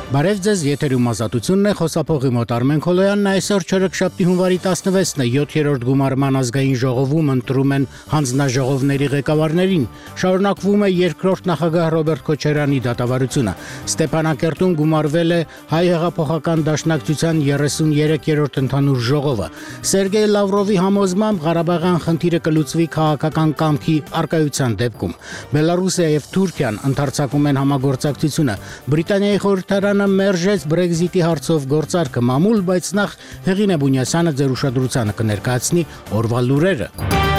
Բարև ձեզ, եթերում ազատությունն է, խոսափողի մոտ Արմեն Քոլոյանն այսօր չորեքշաբթի հունվարի 16-ն է, 7-րդ գումարման ազգային ժողովում ընտրում են հանձնաժողովների ղեկավարներին։ Շարունակվում է երկրորդ նախագահ Ռոբերտ Քոչարյանի դատավարությունը։ Ստեփանակերտում գումարվել է Հայ հեղափոխական դաշնակցության 33-րդ ընդհանուր ժողովը։ Սերգեյ Լավրովի համոզմամբ Ղարաբաղյան խնդիրը կլուծվի քաղաքական կամքի առկայության դեպքում։ Բելարուսիա եւ Թուրքիան ընդարձակում են համագործակցությունը։ Բրիտանիայի խորհրդարանը մերժեց Brexit-ի հարցով գործարքը մամուլ, բայց նախ Հեղինե Բունյասյանը ձեր ուշադրությանը կներկայացնի օրվա լուրերը։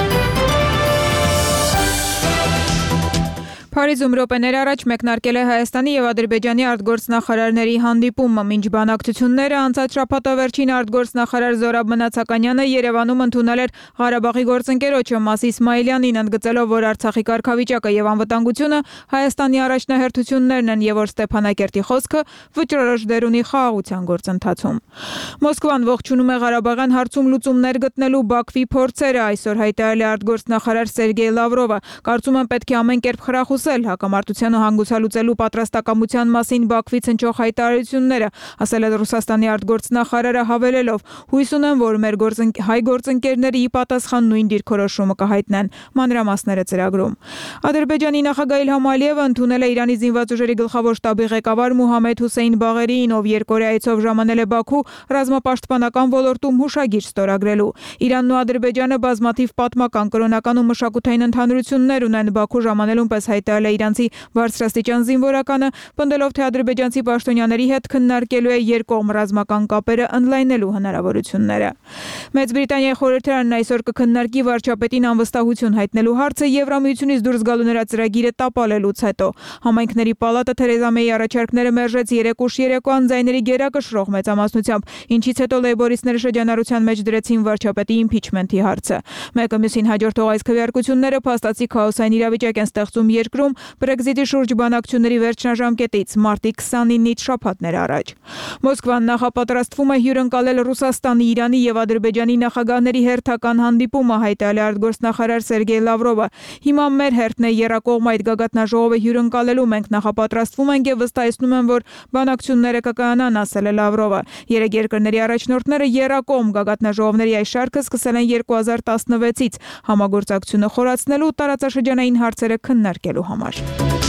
Փարիզում րոպեներ առաջ մեկնարկել է Հայաստանի եւ Ադրբեջանի արտգործնախարարների հանդիպումը, մինչ բանակցությունները անցած շաբաթավերջին արտգործնախարար Զորաբ Մնացականյանը Երևանում ընդունել էր Ղարաբաղի գործընկերոջը Մաս Իսմայելյանին, ընդգծելով, որ Արցախի կարգավիճակը եւ անվտանգությունը Հայաստանի առաջնահերթություններն են եւ որ Ստեփանակերտի խոսքը վճռորոշ դեր ունի խաղաղության գործընթացում։ Մոսկվան ողջունում է Ղարաբաղյան հարցում լուծումներ գտնելու Բաքվի փորձերը, այսօր հայտարարել է արտգործնախարար Սերգեյ Լավրովը։ Կարծում եմ պետք է ամեն կերպ խրախուսել հակամարտությանը հանգուցալուծելու պատրաստակամության մասին Բաքվից հնչող հայտարարությունները, ասել է Ռուսաստանի արտգործնախարարը, հավելելով. հույս ունեմ, որ մեր հայ գործընկերները ի պատասխան նույն դիրքորոշումը կհայտնեն։ Մանրամասները ծրագրում։ Ադրբեջանի նախագահ Իլհամ Ալիևը ընդունել է Իրանի զինված ուժերի գլխավոր շտաբի ղեկավար Մուհամմեդ Հուսեյն Բաղերիին, ով երկօրյա այցով ժամանել է Բաքու ռազմապաշտպանական ոլորտում հուշագիր ստորագրելու։ Իրանն ու Ադրբեջանը բազմաթիվ պատմական, կրոնական ու մշակութային ընդհանրություններ ունեն Բաքու ժամանելուն պես հայտարարել է Իրանցի բարձրաստիճան զինվորականը, պնդելով, թե ադրբեջանցի պաշտոնյաների հետ քննարկելու է երկկողմ ռազմական կապերը ընդլայնելու հնարավորությունները։ Մեծ Բրիտանիայի խորհրդարանն այսօր կքննարկի վարչապետին անվստահություն հայտնելու հարցը Եվրամիությունից դուրս գալու նրա ծրագիրը տապալելուց հետո։ Համայնքների պալատը Թերեզա Մեյի առաջարկները մերժեց 3 ուշ երեկոյան ձայների գերակշռող մեծամասնությամբ, ինչից հետո լեյբորիստները շրջանառության մեջ դրեցին վարչապետի իմփիչմենթի հարցը։ Մեկը մյուսին հաջորդող այս քվեարկությունները փաստացի քաոսային իրավիճակ են ստեղծում երկրում Brexit-ի շուրջ բանակցությունների վերջնաժամկետից մարտի 29-ից շաբաթներ առաջ։ Մոսկվան նախապատրաստվում է հյուրընկալել Ռուսաստանի, Իրանի եւ Ադրբեջանի նախագահների հերթական հանդիպումը, հայտարարել է արտգործնախարար Սերգեյ Լավրովը։ Հիմա մեր հերթն է եռակողմ այդ գագաթնաժողովը հյուրընկալելու, մենք նախապատրաստվում ենք եւ վստահեցնում եմ, որ բանակցությունները կկայանան, ասել է Լավրովը։ Երեք երկրների առաջնորդները եռակողմ գագաթնաժողովների այս շարքը սկսել են 2016-ից համագործակցությունը խորացնելու տարածաշրջանային հարցերը քննարկելու համար։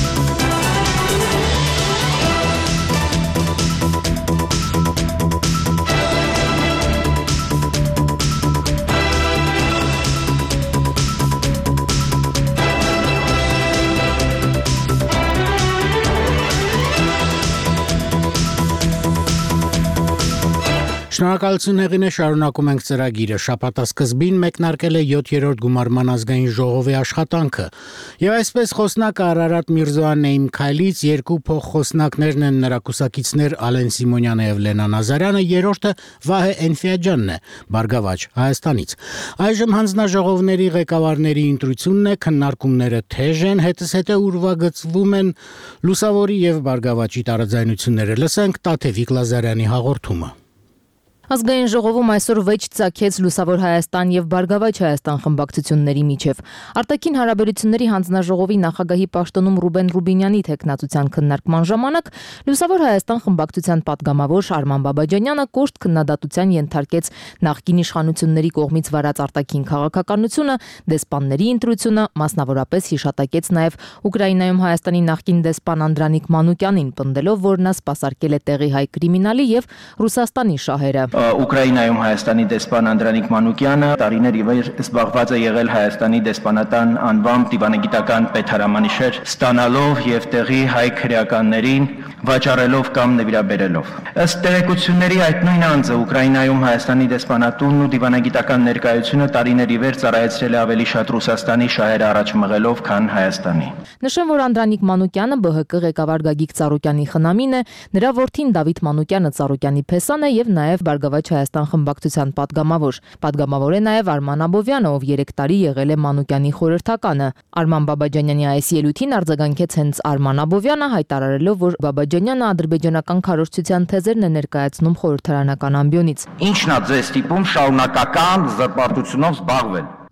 Շնորհակալություն Հեղինե, շարունակում ենք ծրագիրը։ Շաբաթասկզբին մեկնարկել է 7-րդ գումարման ազգային ժողովի աշխատանքը։ Եվ այսպես խոսնակը Արարատ Միրզոյանն է իմ քայլից, երկու փոխխոսնակներն են նրա կուսակիցներ Ալեն Սիմոնյանը եւ Լենա Նազարյանը, երրորդը Վահե Էնֆիաջյանն է, Բարգավաճ, Հայաստանից։ Այժմ հանձնաժողովների ղեկավարների ընտրությունն է, քննարկումները թեժ են, հետզհետե ուրվագծվում են Լուսավորի եւ Բարգավաճի տարաձայնությունները։ Լսենք Տաթևիկ Լազարյանի հաղորդումը։ Ազգային ժողովում այսօր վեճ ծագեց Լուսավոր Հայաստան եւ Բարգավաճ Հայաստան խմբակցությունների միջև։ Արտաքին հարաբերությունների հանձնաժողովի նախագահի պաշտոնում Ռուբեն Ռուբինյանի թեկնածության քննարկման ժամանակ Լուսավոր Հայաստան խմբակցության պատգամավոր Արման Բաբաջանյանը կոշտ քննադատության ենթարկեց նախկին իշխանությունների կողմից վարած արտաքին քաղաքականությունը, դեսպանների ընտրությունը, մասնավորապես հիշատակեց նաեւ Ուկրաինայում Հայաստանի նախկին դեսպան Անդրանիկ Մանուկյանին, պնդելով, որ նա սպասարկել է տեղի հայ կրիմինալի եւ Ռուսաստանի շահերը։ Ուկրաինայում Հայաստանի դեսպան Անդրանիկ Մանուկյանը տարիներ ի վեր զբաղված է եղել Հայաստանի դեսպանատան անվամբ դիվանագիտական պետհրամանիշեր ստանալով եւ տեղի հայ քրեականներին վաճառելով կամ նվիրաբերելով։ Ըստ տեղեկությունների այդ նույն անձը Ուկրաինայում Հայաստանի դեսպանատունն ու դիվանագիտական ներկայությունը տարիներ ի վեր ծառայեցրել է ավելի շատ Ռուսաստանի շահերը առաջ մղելով, քան Հայաստանի։ Նշեմ, որ Անդրանիկ Մանուկյանը ԲՀԿ ղեկավար Գագիկ Ծառուկյանի խնամին է, նրա որդին Դավիթ Մանուկյանը Ծառուկյանի փեսան է եւ նաեւ Բարգավաճ Հայաստան խմբակցության պատգամավոր։ Պատգամավոր է նաեւ Արման Աբովյանը, ով 3 տարի եղել է Մանուկյանի խորհրդականը։ Արման Բաբաջանյանի այս ելույթին արձագանքեց հենց Արման Աբովյանը, հայտարարելով, որ Բաբաջանյանը ադրբեջանական քարոզչության թեզերն է ներկայացնում խորհրդարանական ամբիոնից։ Ինչն է ձեզ տիպում շարունակական զրպարտությունով զբաղվել։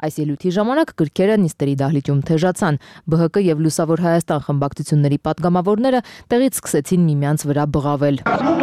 Այս ելույթի ժամանակ գրքերը նիստերի դահլիճում թեժացան։ ԲՀԿ եւ Լուսավոր Հայաստան խմբակցությունների պատգամավորները տեղից սկսեցին միմյանց վրա բղավել։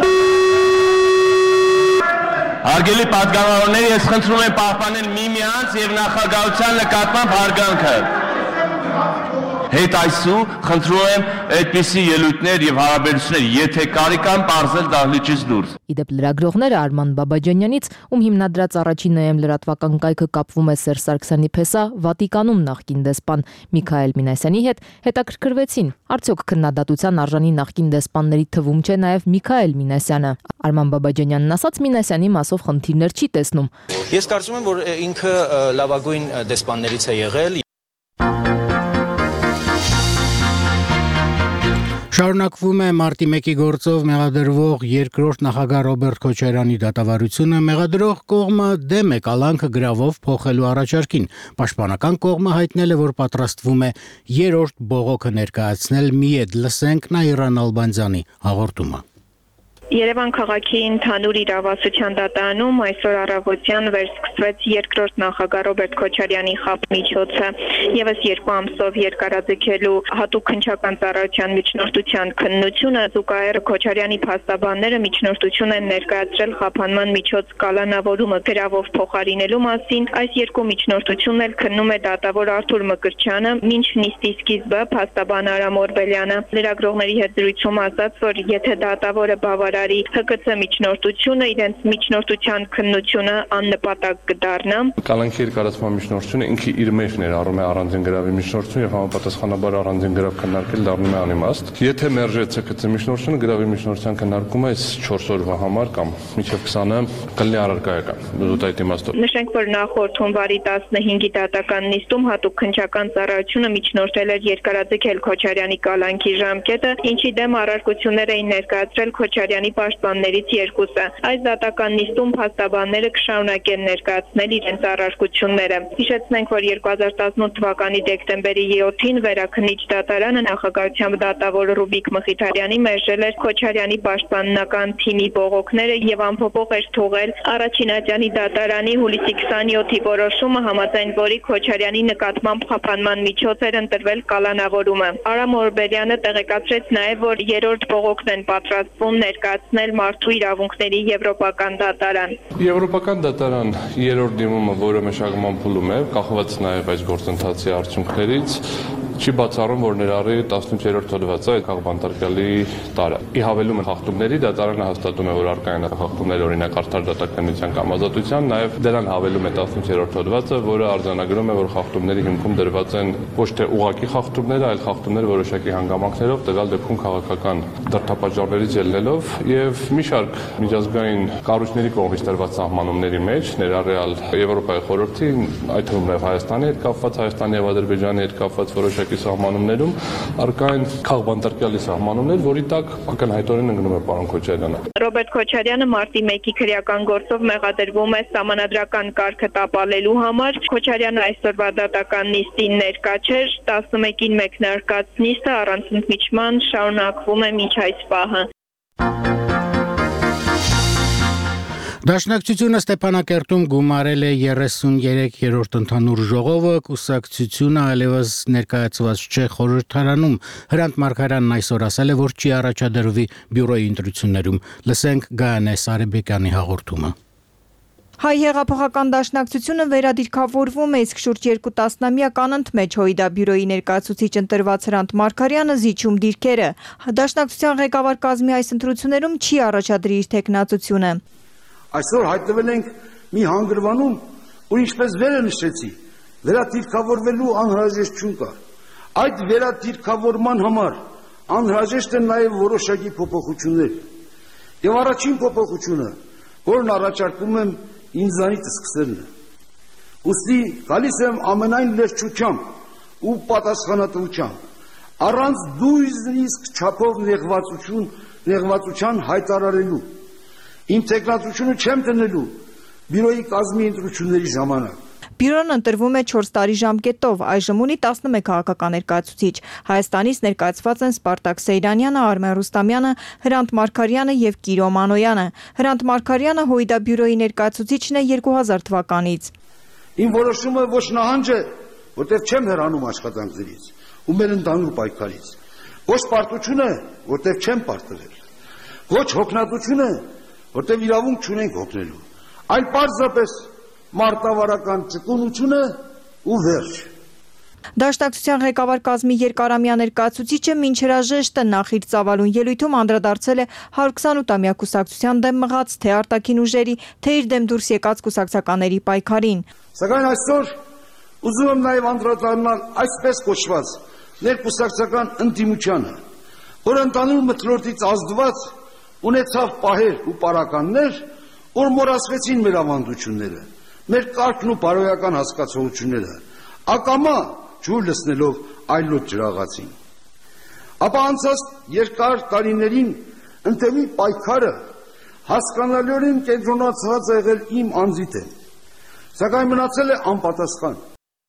Հարգելի պատգամավորներ, ես խնդրում եմ պահպանել միմյանց եւ նախագահության նկատմամբ հարգանքը։ Հետ այսու խնդրում եմ այդպիսի ելույթներ եւ հարաբերություններ, եթե կարիք կան, պարզել դահլիճից դուրս։ Իդեպ լրագրողները Արման Բաբաջանյանից, ում հիմնադրած առաջին ՆՄ լրատվական կայքը կապվում է Սերժ Սարգսյանի փեսա, Վատիկանում նախկին դեսպան Միքայել Մինասյանի հետ, հետաքրքրվեցին, արդյոք քննադատության արժանի նախկին դեսպանների թվում չէ նաեւ Միքայել Մինասյանը։ Արման Բաբաջանյանն ասաց Մինասյանի մասով խնդիրներ չի տեսնում։ Ես կարծում եմ, որ ինքը լավագույն դեսպաններից է եղել։ Շարունակվում է մարտի 1-ի գործով մեղադրվող երկրորդ նախագահ Ռոբերտ Քոչարյանի դատավարությունը, մեղադրող կողմը դեմ է կալանքը գրավով փոխելու առաջարկին։ Պաշտպանական կողմը հայտնել է, որ պատրաստվում է երրորդ բողոքը ներկայացնել։ Միեդ լսենք Նաիրան Ալբանդյանի հաղորդումը։ Երևան քաղաքի ընդհանուր իրավասության դատարանում այսօր առավոտյան վերսկսվեց երկրորդ նախագահ Ռոբերտ Քոչարյանի խապ միջոցը եւս 2 ամսով երկարաձգելու հատուկ քննչական ծառայության միջնորդության քննությունը զուգահեռ Քոչարյանի փաստաբանները միջնորդություն են ներկայացրել խափանման միջոց կալանավորումը գրավով փոխարինելու մասին։ Այս երկու միջնորդությունն էլ քննում է դատավոր Արթուր Մկրտչյանը, մինչ նիստի սկիզբը փաստաբան Արամ Օրբելյանը լրագրողների հետ զրույցում ասաց, որ եթե դատավորը բավարար ՀԿՑ միջնորդությունը իրենց միջնորդության քննությունը աննպատակ կդառնա։ Կալանքի երկարացման միջնորդությունը ինքը իր մեջ ներառում է առանձին գրավի միջնորդություն եւ համապատասխանաբար առանձին գրավ քննարկել դառնում է անիմաստ։ Եթե մերժեց ՀԿՑ միջնորդությունը գրավի միջնորդության քննարկումը այս 4 օրվա համար կամ մինչեւ 20-ը կլինի առարկայական։ Զուտ այդ իմաստով։ Նշենք, որ նախորդ հունվարի 15-ի դատական նիստում հատուկ քննչական ծառայությունը միջնորդել էր երկարաձգել Քոչարյանի կալանքի ժամկետը, ինչի դեմ առարկություններ էին ներկայացրել Քոչարյանի պաշտպաններից երկուսը։ Այս դատական նիստում փաստաբանները կշարունակեն ներկայացնել իրենց առարկությունները։ Հիշեցնենք, որ 2018 թվականի դեկտեմբերի 7-ին վերաքննիչ դատարանը նախագահությամբ դատավոր Ռուբիկ Մխիթարյանի մերժել էր Քոչարյանի պաշտպանական թիմի բողոքները եւ ամփոփող էր թողել Առաջինատյանի դատարանի հուլիսի 27-ի որոշումը, համաձայն որի Քոչարյանի նկատմամբ խափանման միջոց էր ընտրվել կալանավորումը։ Արամ Օրբելյանը տեղեկացրեց նաեւ, որ երրորդ բողոքն են պատրաստվում ներկայացնել մարդու իրավունքների եվրոպական դատարան։ Եվրոպական դատարան երրորդ դիմումը, որը մշակման փուլում է, կախված նաև այս գործընթացի արդյունքներից, չի բացառում, որ ներառի 18-րդ հոդվածը այդ քաղբանտարկյալի տարը։ Ի հավելում խախտումների դատարանը հաստատում է, որ արկա են խախտումներ օրինակ արդար դատականության կամ ազատության, նաև դրան հավելում է 18-րդ հոդվածը, որը արձանագրում է, որ խախտումների հիմքում դրված են ոչ թե ուղղակի խախտումներ, այլ խախտումներ որոշակի հանգամանքներով, տվյալ դեպքում քաղաքական դրդապատճառներից ելնելով եւ մի շարք միջազգային կառույցների կողմից տրված սահմանումների մեջ, ներառյալ Եվրոպայի խորհրդի, այդ թվում նաև Հայաստանի հետ կապված, Հայաստանի եւ Ադրբեջանի հետ կապված որոշակի սահմանումներում արկա են քաղբանտարկյալի սահմանումներ, որի տակ ակնհայտորեն ընկնում է պարոն Քոչարյանը։ Ռոբերտ Քոչարյանը մարտի 1-ի քրեական գործով մեղադրվում է սահմանադրական կարգը տապալելու համար։ Քոչարյանը այսօրվա դատական նիստին ներկա չէր, 11-ին մեկնարկած նիստը առանց ընդմիջման շարունակվում է մինչ այս պահը։ Դաշնակցությունը Ստեփանակերտում գումարել է 33-րդ ընդհանուր ժողովը, կուսակցությունը այլևս ներկայացված չէ խորհրդարանում։ Հրանտ Մարգարյանն այսօր ասել է, որ չի առաջադրվի բյուրոյի ընտրություններում։ Լսենք Գայանե Սարեբեկյանի հաղորդումը։ Հայ հեղափոխական դաշնակցությունը վերադիրքավորվում է, իսկ շուրջ 2 տասնամյակ անընդմեջ ՀՅԴ բյուրոյի ներկայացուցիչ ընտրված Հրանտ Մարգարյանը զիջում դիրքերը։ Դաշնակցության ղեկավար կազմի այս ընտրություններում չի առաջադրի իր թեկնածությունը։ Այսօր հայտնվել ենք մի հանգրվանում, ու ինչպես վերը նշեցի, վերադիրքավորվելու անհրաժեշտություն կա։ Այդ վերադիրքավորման համար անհրաժեշտ են նաև որոշակի փոփոխություններ։ Եվ առաջին փոփոխությունը, որն առաջարկում եմ ինձանից սկսելն է։ Ուստի գալիս եմ ամենայն լրջությամբ ու պատասխանատվությամբ, առանց նույնիսկ չափով նեղվածության հայտարարելու։ Իմ տեխնատությունը չեմ տնելու բյուրոյի կազմի ընտրությունների ժամանակ։ Բյուրոն ընտրվում է 4 տարի ժամկետով, այժմ ունի 11 քաղաքական ներկայացուցիչ։ Հայաստանից ներկայացված են Սպարտակ Սեյրանյանը, Արմեն Ռուստամյանը, Հրանտ Մարգարյանը եւ Կիրո Մանոյանը։ Հրանտ Մարգարյանը ՀՅԴ բյուրոյի ներկայացուցիչն է 2000 թվականից։ Իմ որոշումը ոչ նահանջ է, որտեղ չեմ հեռանում աշխատանքներից ու մեր ընդհանուր պայքարից։ Ոչ պարտություն է, որտեղ չեմ պարտվել։ Ոչ հոգնածություն է, որտեղ իրավունք չունենք հոգնելու, այլ պարզապես մարտավարական ճկունությունը ու վերջ։ Դաշնակցության ղեկավար Կազմի Երկարամյա ներկայացուցիչը մինչ հրաժեշտը նախ իր ծավալուն ելույթում անդրադարձել է 128-ամյա կուսակցության դեմ մղած թե արտաքին ուժերի, թե իր դեմ դուրս եկած կուսակցականների պայքարին։ Սակայն այսօր ուզում եմ նաև անդրադառնալ այսպես կոչված ներկուսակցական ընդդիմությանը, որ ընդհանուր մթնոլորտից ազդված ունեցավ պահեր ու պարականներ, որ մոռացվեցին մեր ավանդությունները, մեր կարգն ու բարոյական հասկացողությունները, ակամա ջուր լցնելով այլոց ջրաղացին։ Ապա անցած երկար տարիներին ընդդեմի պայքարը հասկանալիորեն կենտրոնացված է եղել իմ անձի դեմ, սակայն մնացել է անպատասխան։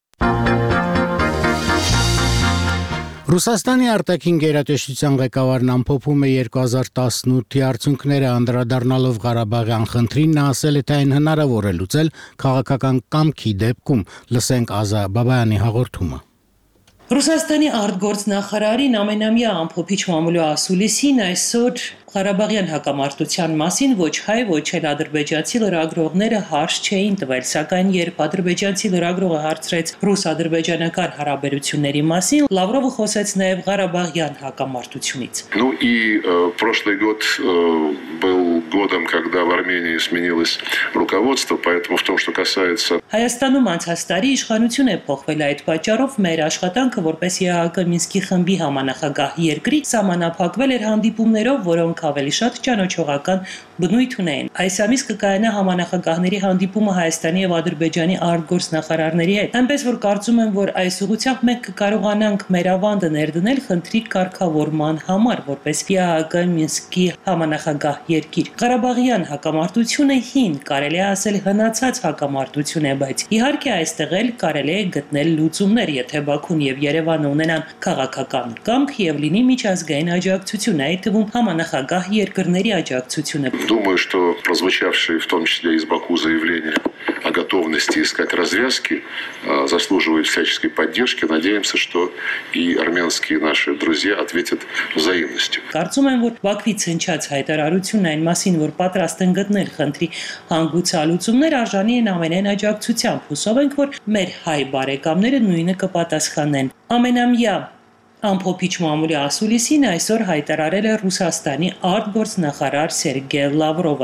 Ռուսաստանի արտաքին գերատեսչության ղեկավարն ամփոփում է 2018-ի արդյունքները անդրադառնալով Ղարաբաղյան խնդրին, նա ասել է, թե այն հնարավոր է լուծել քաղաքական կամքի դեպքում։ Լսենք Ազա Բաբայանի հաղորդումը։ Ռուսաստանի արտգործնախարարին ամենամյա ամփոփիչ Մամուլո Ասուլիսին այսօր Ղարաբաղյան հակամարտության մասին ոչ հայ, ոչ էլ ադրբեջանցի լրագրողները հարց չէին տվել, сакայն երբ ադրբեջանցի լրագրողը հարցրեց ռուս-ադրբեջանական հարաբերությունների մասին, Լավրովը խոսեց նաև Ղարաբաղյան հակամարտությունից։ Ну и прошлый год был годом, когда в Армении сменилось руководство, поэтому в том, что касается Հայաստանում անցած տարի իշխանություն է փոխվել, այդ պատճառով մեր աշխատանքը որպես ԵԱՀԿ Մինսկի խմբի համանախագահ երկրի սահմանափակվել էր հանդիպումներով, որոնք ավելի շատ ճանաչողական բնույթ ունեն։ Այս ամիս կկայանա համանախագահների հանդիպումը Հայաստանի եւ Ադրբեջանի արտգործնախարարների հետ։ Այնպես որ կարծում եմ, որ այս ուղղությամբ մենք կկարողանանք մեր ավանդը ներդնել խնդրի կարգավորման համար, որպես ԵԱՀԿ Մինսկի համանախագահ երկիր։ Ղարաբաղյան հակամարտությունը հին, կարելի է ասել հնացած հակամարտություն է, բայց իհարկե այստեղ էլ կարելի է գտնել լուծումներ, եթե Բաքուն եւ Երևանը ունենան քաղաքական կամք եւ լինի միջազգային աջակցություն, այդ թվում համանախագահ երկրների աջակցությունը։ Думаю, что прозвучавшие в том числе из Баку заявления о готовности искать развязки заслуживают всяческой поддержки. Надеемся, что и армянские наши друзья ответят взаимностью. Կարծում եմ, որ Բաքվից հնչած հայտարարությունն այն մասին, որ պատրաստ են գտնել խնդրի հանգուցալուծումներ, արժանի են ամենայն աջակցությամբ։ Հուսով ենք, որ մեր հայ բարեկամները նույնը կպատասխանեն։ Ամենամյա ամփոփիչ Մամուլի Ասուլիսին այսօր հայտարարել է Ռուսաստանի արտգործնախարար Սերգեյ Լավրովը։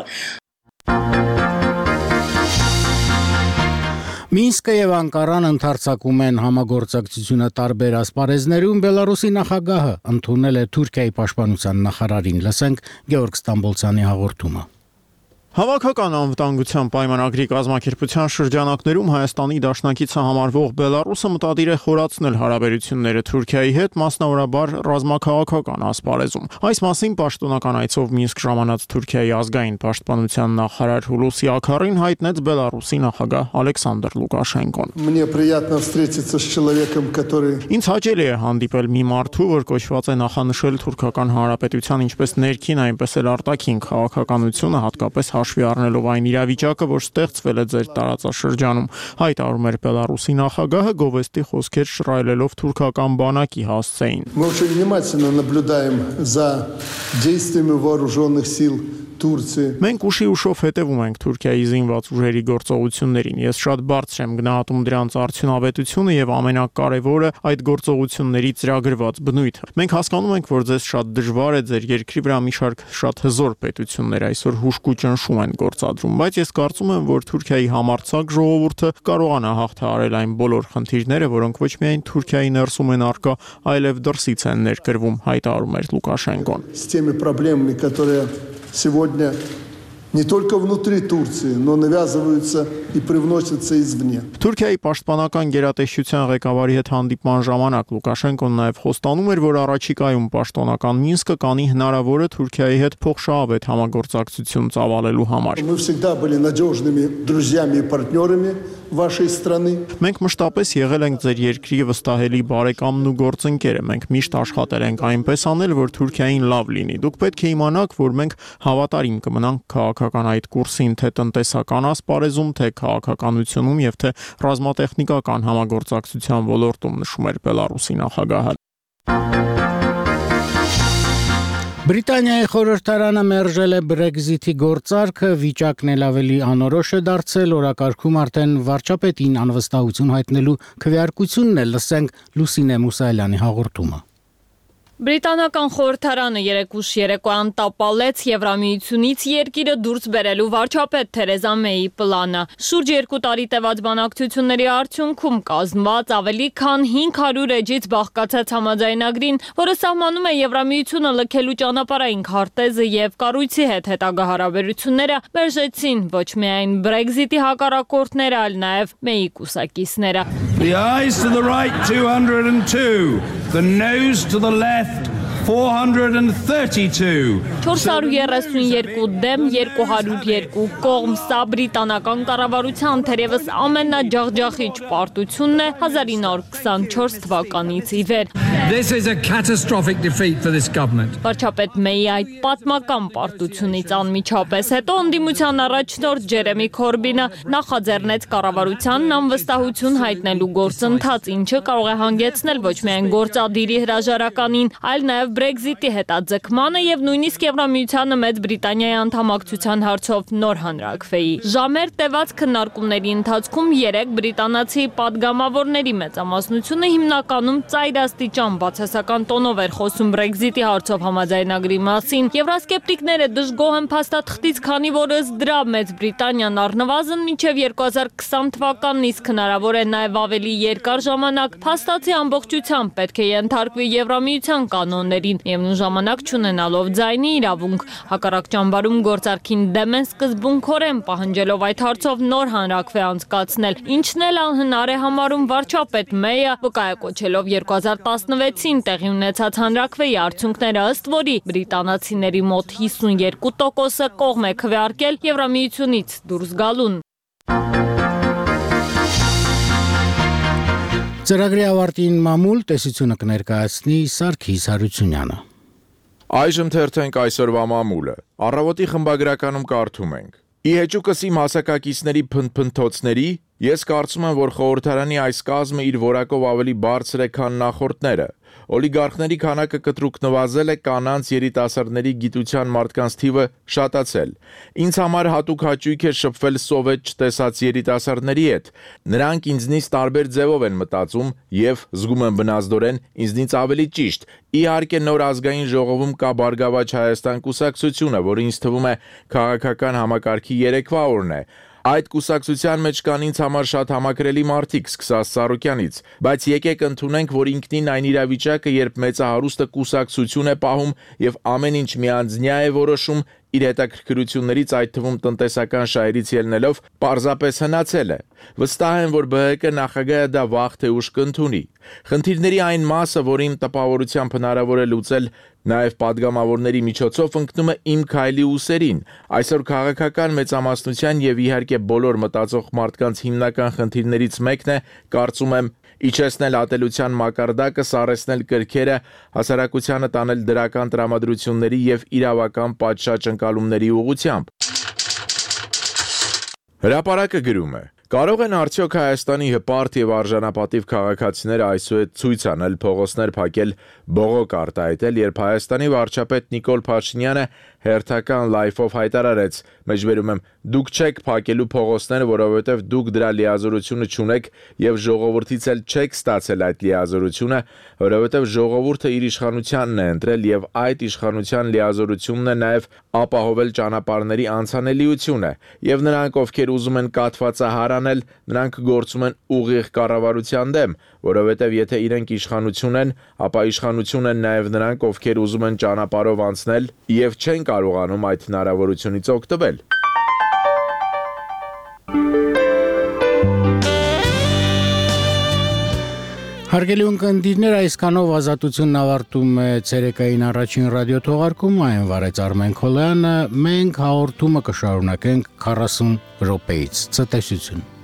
Մինսկը եւ Անկարան ընդարձակում են համագործակցությունը տարբեր ասպարեզներում, Բելարուսի նախագահը ընդունել է Թուրքիայի պաշտպանության նախարարին։ Լսենք Գեորգ Ստամբոլցյանի հաղորդումը։ Հավաքական անվտանգության պայմանագրի կազմակերպության շրջանակներում Հայաստանի դաշնակիցը համարվող Բելարուսը մտադիր է խորացնել հարաբերությունները Թուրքիայի հետ, մասնավորաբար ռազմաքաղաքական ասպարեզում։ Այս մասին պաշտոնական այցով Մինսկ ժամանած Թուրքիայի ազգային պաշտպանության նախարար Հուլուսի Աքարին հայտնեց Բելարուսի նախագահ Ալեքսանդր Լուկաշենկոն։ Мне приятно встретиться с человеком, который Ինձ հաճելի է հանդիպել մի մարդու, որ կոչված է նախանշել թուրքական հանրապետության ինչպես ներքին, այնպես էլ արտաքին քաղաքականությունը, հատկապես հաշվի առնելով այն իրավիճակը, որ ստեղծվել է ձեր տարածաշրջանում, հայտարարում էր Բելարուսի նախագահը գովեստի խոսքեր շռայլելով թուրքական բանակի հասցեին։ Мы очень внимательно наблюдаем за действиями вооруженных сил Турции. Մենք ուշի ուշով հետևում ենք Թուրքիայի զինված ուժերի գործողություններին։ Ես շատ բարձր եմ գնահատում դրանց արդյունավետությունը եւ ամենակարևորը այդ գործողությունների ծրագրված բնույթը։ Մենք հասկանում ենք, որ ձեզ շատ դժվար է ձեր երկրի վրա մի շարք շատ հզոր պետություններ այսօր հուշկու ճնշում են գործադրում, բայց ես կարծում եմ, որ Թուրքիայի համարձակ ժողովուրդը կարողանա հաղթահարել այն բոլոր խնդիրները, որոնք ոչ միայն Թուրքիայի ներսում են առկա, այլև դրսից են ներկրվում, հայտարարում էր Լուկաշենկոն։ С теми проблемами, которые сегодня не только внутри Турции, но навязываются и привносятся извне. Թուրքիայի պաշտպանական գերատեսչության ղեկավարի հետ հանդիպման ժամանակ Լուկաշենկոն նաև խոստանում էր, որ առաջիկայում պաշտոնական Մինսկը կանի հնարավորը Թուրքիայի հետ փոխշահավետ համագործակցություն ծավալելու համար։ Мы всегда были надежными друзьями и партнерами вашей страны. Մենք մշտապես եղել ենք ձեր երկրի վստահելի բարեկամն ու գործընկերը։ Մենք միշտ աշխատել ենք այնպես անել, որ Թուրքիային լավ լինի։ Դուք պետք է իմանաք, որ մենք հավատարիմ կմնանք քաղաքական քաղաքական այդ կուրսին թե տնտեսական ասպարեզում, թե քաղաքականությունում եւ թե ռազմատեխնիկական համագործակցության ոլորտում, նշում էր Բելարուսի նախագահը։ Բրիտանիայի խորհրդարանը մերժել է Brexit-ի գործարքը, վիճակն էլ ավելի անորոշ է դարձել, օրակարգում արդեն վարչապետին անվստահություն հայտնելու քվեարկությունն է, լսենք Լուսինե Մուսայելյանի հաղորդումը։ Բրիտանական խորհրդարանը երեկուշ երեկոյան տապալեց Եվրամիությունից երկիրը դուրս բերելու վարչապետ Թերեզա Մեյի պլանը։ Շուրջ 2 տարի տևած բանակցությունների արդյունքում կազմված ավելի քան 500 էջից բաղկացած համաձայնագրին, որը սահմանում է Եվրամիությունը լքելու ճանապարհային քարտեզը եւ կառույցի հետ հետագա հարաբերությունները, մերժեցին ոչ միայն Brexit-ի հակառակորդները, այլ նաեւ Մեյի կուսակիցները։ The ayes to the right 202, the noes to the left 432. 432 դեմ 202 կողմ սա բրիտանական կառավարության թերևս ամենաջախջախիչ պարտությունն է 1924 թվականից ի վեր։ This is a catastrophic defeat for this government. Վարչապետ Մեյի այդ պատմական պարտությունից անմիջապես հետո ընդդիմության առաջնորդ Ջերեմի Քորբինը նախաձեռնեց կառավարությանն անվստահություն հայտնելու գործընթաց, ինչը կարող է հանգեցնել ոչ միայն գործադիրի հրաժարականին, այլ նաև Brexit-ի հետաձգմանը եւ նույնիսկ Եվրամիությանը Մեծ Բրիտանիայի անդամակցության հարցով նոր հանրակրվեի։ Ժամեր տևած քննարկումների ընթացքում 3 բրիտանացի падգամավորների մեծամասնությունը հիմնականում ծայրաստիճան բացասական տոնով էր խոսում Brexit-ի հարցով համաձայնագրի մասին։ Եվրասկեպտիկները դժգոհ են փաստաթղթից, քանի որ ըստ դրա Մեծ Բրիտանիան առնվազն մինչև 2020 թվականն իսկ հնարավոր է նաև ավելի երկար ժամանակ փաստացի ամբողջությամբ պետք է ենթարկվի Եվրամիության կանոնների Միևնույն ժամանակ չունենալով ձայնի իրավունք, հակառակ ճամբարում գործարքին դեմ են սկզբունքորեն պահանջելով այդ հարցով նոր հանրակրվե անցկացնել, ինչն էլ անհնար է համարում վարչապետ Մեյը, վկայակոչելով 2016-ին տեղի ունեցած հանրակրվեի արդյունքները, ըստ որի բրիտանացիների մոտ 52%-ը կողմ է քվեարկել Եվրամիությունից դուրս գալուն։ Ծրագրի ավարտին մամուլ տեսությունը կներկայացնի Սարգիս Հարությունյանը։ Այժմ թերթենք այսօրվա մամուլը։ Առավոտի խմբագրականում կարդում ենք. Ի հեճուկս իմ հասակակիցների փնփնթոցների, ես կարծում եմ, որ խորհրդարանի այս կազմը իր որակով ավելի բարձր է, քան նախորդները։ Օլիգարխների քանակը կտրուկ նվազել է, կանանց երիտասարդների գիտության մարդկանց թիվը շատացել։ Ինձ համար հատուկ հաճույք է շփվել սովետ չտեսած երիտասարդների հետ։ Նրանք ինձնից տարբեր ձևով են մտածում եւ զգում են բնազդորեն ինձնից ավելի ճիշտ։ Իհարկե նոր ազգային ժողովում կա Բարգավաճ Հայաստան կուսակցությունը, որը ինձ թվում է քաղաքական համակարգի երեկվա օրն է։ Այդ կուսակցության մեջ կան ինձ համար շատ համակրելի մարդիկ, սկսած Սարոկյանից, բայց եկեք ընդունենք, որ ինքնին այն իրավիճակը, երբ մեծահարուստը կուսակցություն է պահում եւ ամեն ինչ միանձնյա է որոշում, իր հետաքրքրություններից, այդ թվում տնտեսական շահերից ելնելով, պարզապես հնացել է։ Վստահ եմ, որ ԲՀԿ նախագահը դա վաղ թե ուշ կընդունի։ Խնդիրների այն մասը, որը իմ տպավորությամբ հնարավոր է լուծել նաև падգամավորների միջոցով, ընկնում է իմ քայլի ուսերին։ Այսօր քաղաքական մեծամասնության եւ իհարկե բոլոր մտածող մարդկանց հիմնական խնդիրներից մեկն է, կարծում եմ, իջեցնել ատելության մակարդակը, սառեցնել կրքերը, հասարակությանը տանել դրական տրամադրությունների եւ իրավական պատշաճ ընկալումների ուղղությամբ։ Հրապարակը գրում է. Կարող են արդյոք Հայաստանի հպարտ եւ արժանապատիվ քաղաքացիները այսուհետ ցույց անել, փողոցներ փակել, բողոք արտահայտել, երբ Հայաստանի վարչապետ Նիկոլ Փաշինյանը հերթական լայֆով հայտարարեց, մեջբերում եմ, դուք չեք փակելու փողոցները, որովհետև դուք դրա լիազորությունը չունեք եւ ժողովրդից էլ չեք ստացել այդ լիազորությունը, որովհետև ժողովուրդը իր իշխանությանն է ընտրել եւ այդ իշխանության լիազորությունն է նաեւ ապահովել ճանապարհների անցանելիությունը եւ նրանք, ովքեր ուզում են կաթվածահար, նրանք գործում են ուղիղ կառավարության դեմ, որովհետև եթե իրենք իշխանություն են, ապա իշխանություն են նաև նրանք, ովքեր ուզում են ճանապարհով անցնել եւ չեն կարողանում այդ հնարավորությունից օգտվել։ Հարգելի ունկնդիրներ, այսքանով ազատությունն ավարտում է ցերեկային առաջին ռադիո թողարկումը, այն վարեց Արմեն Քոլյանը, մենք հաղորդումը կշարունակենք 40 րոպեից։ Ցտեսություն։